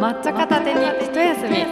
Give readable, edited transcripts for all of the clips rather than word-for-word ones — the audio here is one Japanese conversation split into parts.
抹茶片手に一休み。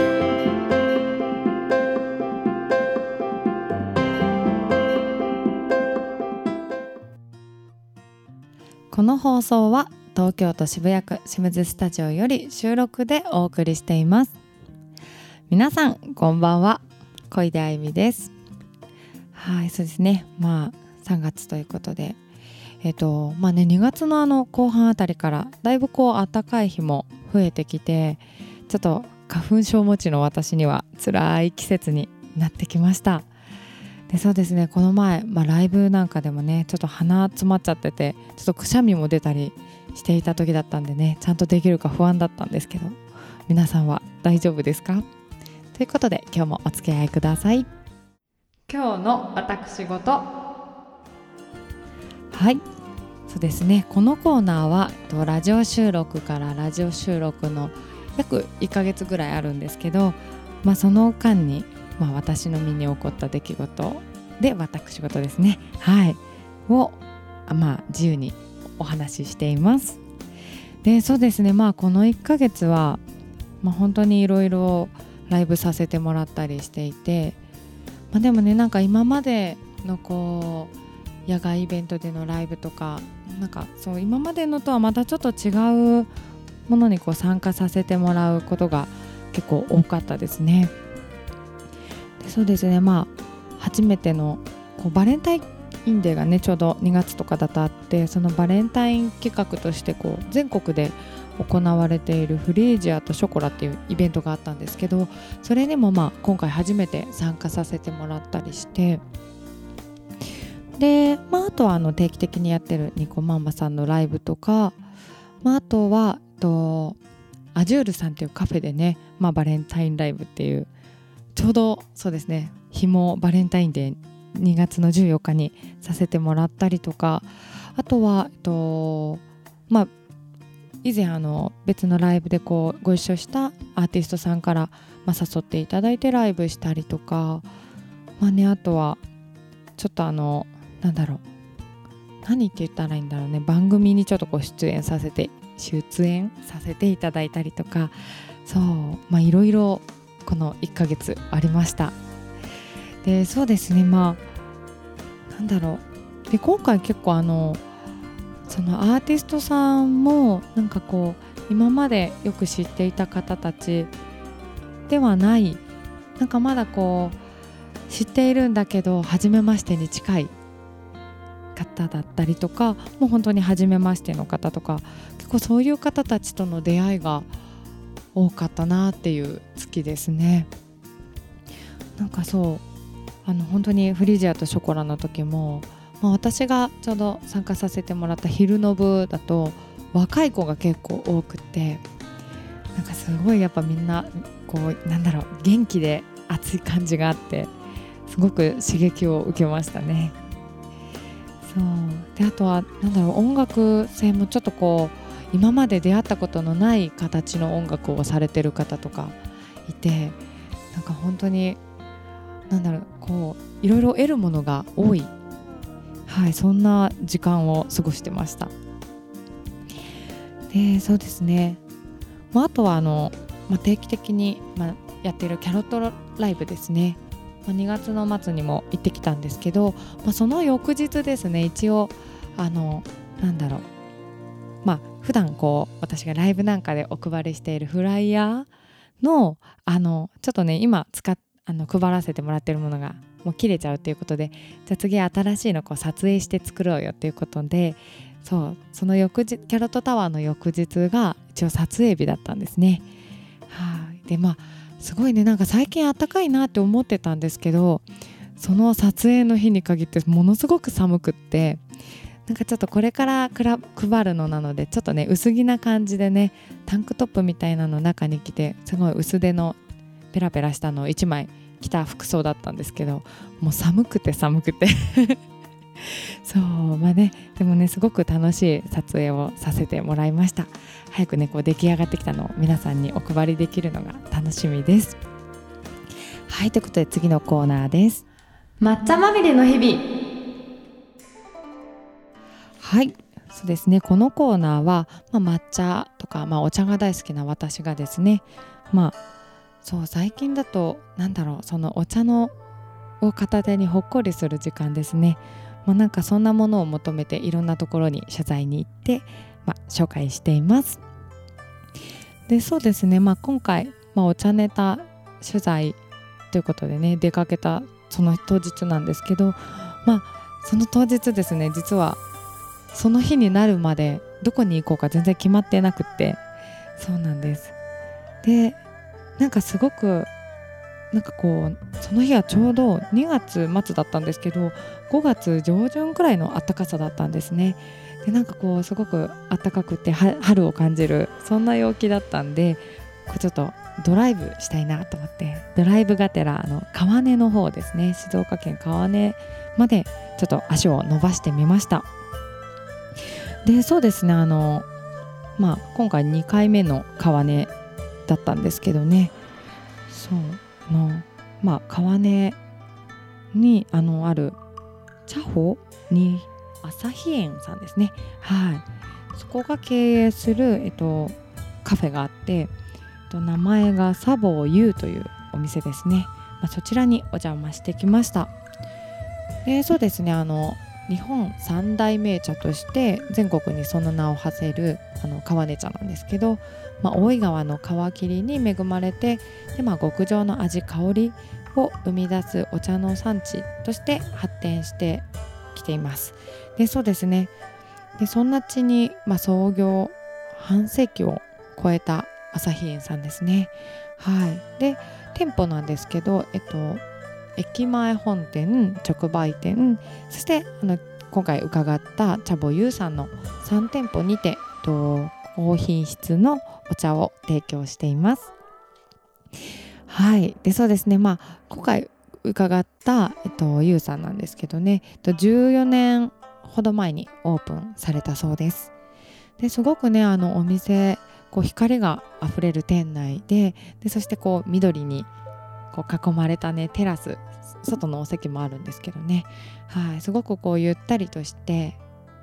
この放送は東京都渋谷区清水スタジオより収録でお送りしています。皆さんこんばんは、小出あゆみです。はい、そうですね。3月ということで2月の後半あたりからだいぶ暖かい日も増えてきて、ちょっと花粉症持ちの私には辛い季節になってきました。でそうですね、この前、ライブなんかでもね、ちょっと鼻詰まっちゃってて、ちょっとくしゃみも出たりしていた時だったんでね、ちゃんとできるか不安だったんですけど、皆さんは大丈夫ですか？ということで今日もお付き合いください。今日の私事。はい、そうですね、このコーナーはラジオ収録からラジオ収録の約1ヶ月ぐらいあるんですけど、その間に、私の身に起こった出来事で私事ですね、を、自由にお話ししています。でそうですね、この1ヶ月は、本当にいろいろライブさせてもらったりしていて、でもね、今までの野外イベントでのライブとか、そう今までのとはまたちょっと違うものに参加させてもらうことが結構多かったですね。でそうですね、初めてのバレンタインデーがね、ちょうど2月とかだとあって、そのバレンタイン企画として全国で行われているフリージアとショコラっていうイベントがあったんですけど、それにも今回初めて参加させてもらったりして、で、あとは定期的にやってるニコマンマさんのライブとか、あとはアジュールさんっていうカフェでね、バレンタインライブっていう、ちょうどそうですね、日もバレンタインデー2月の14日にさせてもらったりとか、あとは以前別のライブでご一緒したアーティストさんから、誘っていただいてライブしたりとか、あとはちょっと何って言ったらいいんだろうね、番組にちょっと出演させていただいたりとか、そういろいろこの1ヶ月ありました。でそうですね、で今回結構そのアーティストさんも今までよく知っていた方たちではない、まだ知っているんだけど初めましてに近い方だったりとか、もう本当に初めましての方とか、結構そういう方たちとの出会いが多かったなっていう月ですね。本当にフリージアとショコラの時も、私がちょうど参加させてもらった昼の部だと若い子が結構多くて、すごいやっぱみんな元気で熱い感じがあって、すごく刺激を受けましたね。そうで、あとは音楽性もちょっと今まで出会ったことのない形の音楽をされてる方とかいて、本当にいろいろ得るものが多い、そんな時間を過ごしてました。でそうですね、あとは定期的に、やっているキャロットライブですね、2月の末にも行ってきたんですけど、その翌日ですね、一応普段私がライブなんかでお配りしているフライヤーのちょっとね、今配らせてもらってるものがもう切れちゃうということで、じゃあ次新しいの撮影して作ろうよということで、その翌日、キャロットタワーの翌日が一応撮影日だったんですね。ですごいね、最近暖かいなって思ってたんですけど、その撮影の日に限ってものすごく寒くって、ちょっとこれから配るのなので、ちょっとね薄着な感じでね、タンクトップみたいなの中に着て、すごい薄手のペラペラしたのを1枚着た服装だったんですけど、もう寒くてそうでもね、すごく楽しい撮影をさせてもらいました。早くね出来上がってきたのを皆さんにお配りできるのが楽しみです。はい、ということで次のコーナーです。抹茶まみれの日々。はい、そうですね、このコーナーは、抹茶ととか、お茶が大好きな私がですね、そう最近だとそのお茶のを片手にほっこりする時間ですね。なんかそんなものを求めていろんなところに取材に行って、紹介しています。でそうですね、今回、お茶ネタ取材ということでね出かけたその当日なんですけど、その当日ですね、実はその日になるまでどこに行こうか全然決まってなくって、そうなんです。ですごくその日はちょうど2月末だったんですけど、5月上旬くらいの暖かさだったんですね。ですごく暖かくて春を感じるそんな陽気だったんで、ちょっとドライブしたいなと思って、ドライブがてら川根の方ですね、静岡県川根までちょっと足を伸ばしてみました。でそうですね、今回2回目の川根だったんですけどね、川根にある茶舗に朝日園さんですね、そこが経営する、カフェがあって、名前が茶房ゆうというお店ですね。そちらにお邪魔してきました。でそうですね、日本三大銘茶として全国にその名を馳せる川根茶なんですけど、大井川の川霧に恵まれて、で、極上の味香りを生み出すお茶の産地として発展してきています。でそうですね、でそんな地に、創業半世紀を超えた朝日園さんですね。で店舗なんですけど、駅前本店、直売店、そして今回伺った茶房ゆうさんの3店舗にて高品質のお茶を提供しています。でそうですね、今回伺った、ゆうさんなんですけどね、14年ほど前にオープンされたそうです。ですごくねお店光があふれる店内で、そして緑に囲まれたねテラス、外のお席もあるんですけどね、すごくゆったりとして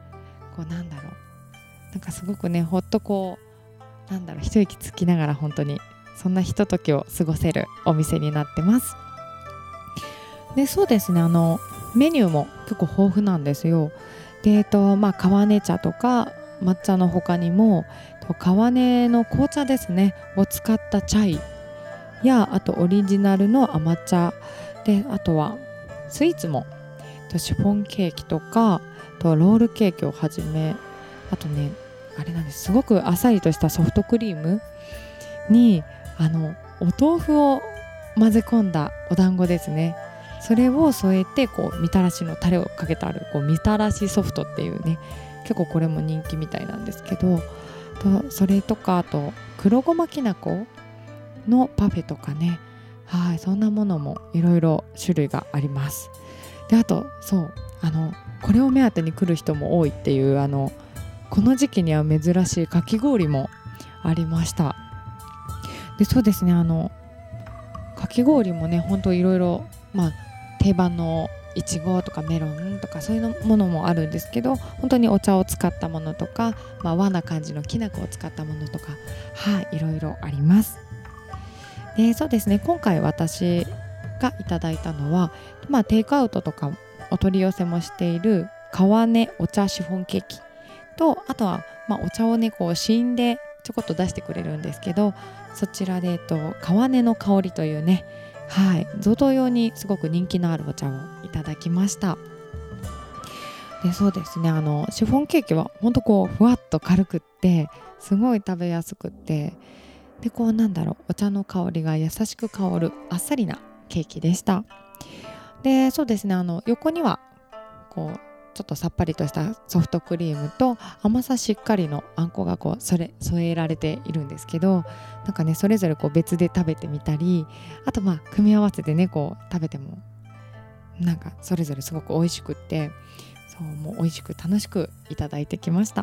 すごくねほっと一息つきながら本当にそんなひとときを過ごせるお店になってます。でそうですね、メニューも結構豊富なんですよ。で川根茶とか抹茶の他にも川根の紅茶ですねを使ったチャイや、あとオリジナルの甘茶で、あとはスイーツもシフォンケーキとかロールケーキをはじめ、あとねあれなんです、すごくあっさりとしたソフトクリームにお豆腐を混ぜ込んだお団子ですね。それを添えてみたらしのタレをかけてあるみたらしソフトっていうね、結構これも人気みたいなんですけど、それとかあと黒ごまきなこのパフェとかね、そんなものもいろいろ種類があります。であとこれを目当てに来る人も多いっていうこの時期には珍しいかき氷もありました。でそうですね、かき氷もね本当いろいろ定番のいちごとかメロンとかそういうものもあるんですけど、本当にお茶を使ったものとか、和な感じのきな粉を使ったものとか、いろいろあります。でそうですね、今回私がいただいたのは、テイクアウトとかお取り寄せもしている川根お茶シフォンケーキと、あとはお茶をね試飲でちょこっと出してくれるんですけど、そちらで川根の香りというね、贈答用にすごく人気のあるお茶をいただきました。でそうですね、シフォンケーキは本当ふわっと軽くってすごい食べやすくって、でお茶の香りが優しく香るあっさりなケーキでした。でそうですね、横にはちょっとさっぱりとしたソフトクリームと甘さしっかりのあんこが添えられているんですけど、それぞれ別で食べてみたり、あと組み合わせてね食べてもそれぞれすごく美味しくって、もう美味しく楽しくいただいてきました。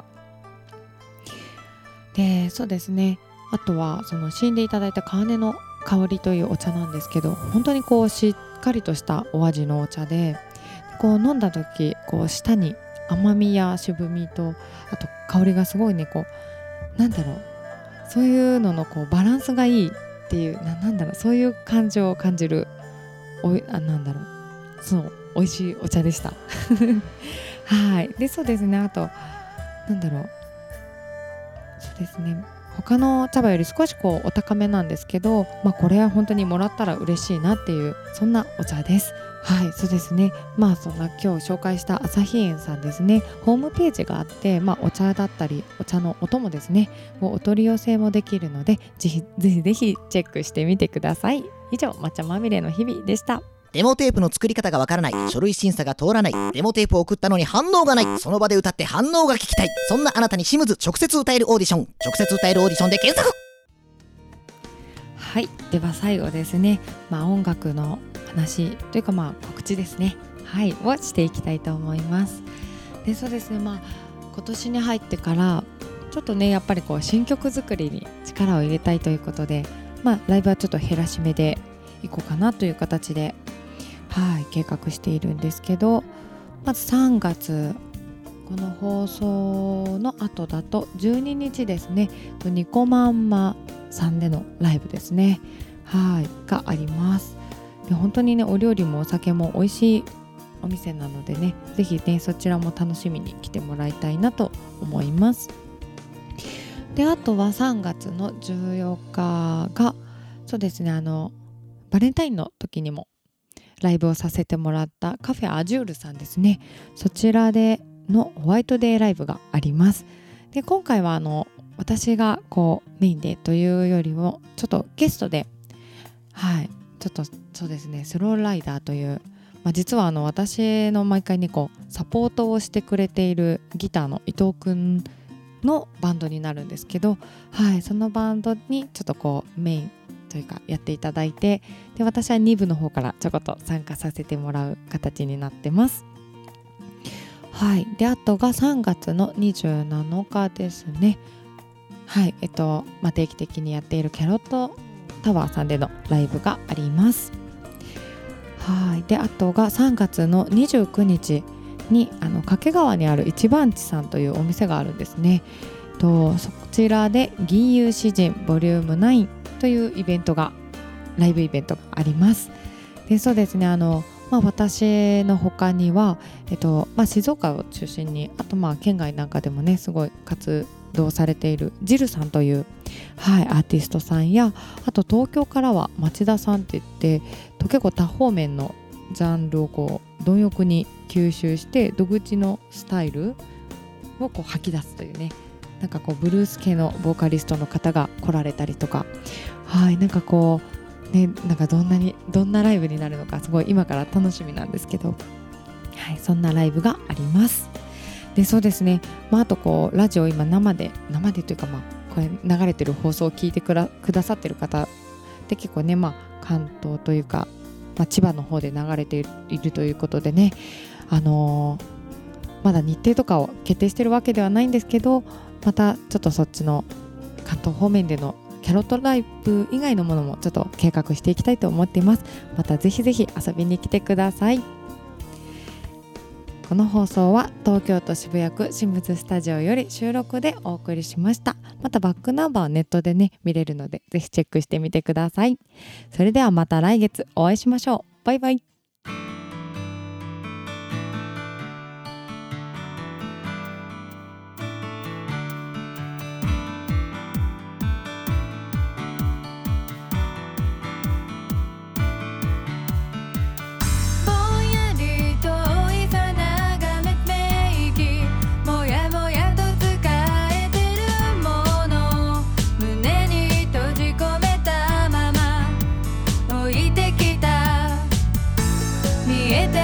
でそうですね、あとは試飲でいただいた川根の香りというお茶なんですけど、本当にしっかりとしたお味のお茶で、飲んだ時舌に甘みや渋みと、あと香りがすごいねそういうののこうバランスがいいっていう、なんだろう、そういう感情を感じるなんだろう、そう美味しいお茶でしたはい。でそうですね、あとなんだろう、そうですね、他の茶葉より少しこうお高めなんですけど、これは本当にもらったら嬉しいなっていう、そんなお茶です。はい、そうですね。そんな今日紹介した朝日園さんですね、ホームページがあって、お茶だったりお茶のお供ですねをお取り寄せもできるので、ぜひチェックしてみてください。以上、抹茶まみれの日々でした。 デモテープの作り方がわからない、書類審査が通らない、デモテープを送ったのに反応がない、その場で歌って反応が聞きたい、そんなあなたにシムズ直接歌えるオーディション、直接歌えるオーディションで検索。 はい、では最後ですね、音楽の話というか告知ですね、はいをしていきたいと思います。でそうですね、今年に入ってからちょっとね、やっぱりこう新曲作りに力を入れたいということで、ライブはちょっと減らし目でいこうかなという形で、はい、計画しているんですけど、まず3月この放送の後だと12日ですね、ニコマンマさんでのライブですね、はいがあります。で本当にね、お料理もお酒も美味しいお店なのでね、ぜひねそちらも楽しみに来てもらいたいなと思います。であとは3月の14日がそうですね、バレンタインの時にもライブをさせてもらったカフェアジュールさんですね、そちらでのホワイトデーライブがあります。で今回は私がこうメインでというよりもちょっとゲストで、はいちょっとそうですね、スローライダーという、実は私の毎回ねこうサポートをしてくれているギターの伊藤くんのバンドになるんですけど、はい、そのバンドにちょっとこうメインというかやっていただいて、で私は2部の方からちょこっと参加させてもらう形になってます。はい、であとが3月の27日ですね、はい、定期的にやっているキャロットタワーさんでのライブがあります。はい、であとが3月の29日に掛川にある一番地さんというお店があるんですね。そちらで銀融詩人ボリューム9というライブイベントがあります。でそうですね、私の他には、静岡を中心に、あと県外なんかでもねすごい活動されているジルさんという、はい、アーティストさんや、あと東京からは町田さんって言って結構多方面のジャンルをこう貪欲に吸収して独自のスタイルをこう吐き出すというね、なんかこうブルース系のボーカリストの方が来られたりとか、はい、なんかこうね、なんかどんなライブになるのかすごい今から楽しみなんですけど、はい、そんなライブがあります。でそうですね、あとこうラジオ今生でというかこれ流れてる放送を聞いてくださってる方って結構ね、関東というか、千葉の方で流れているということでね、まだ日程とかを決定してるわけではないんですけど、またちょっとそっちの関東方面でのキャロットライブ以外のものもちょっと計画していきたいと思っています。またぜひぜひ遊びに来てください。この放送は東京都渋谷区新物スタジオより収録でお送りしました。またバックナンバーはネットでね見れるので、ぜひチェックしてみてください。それではまた来月お会いしましょう。バイバイ。 見えて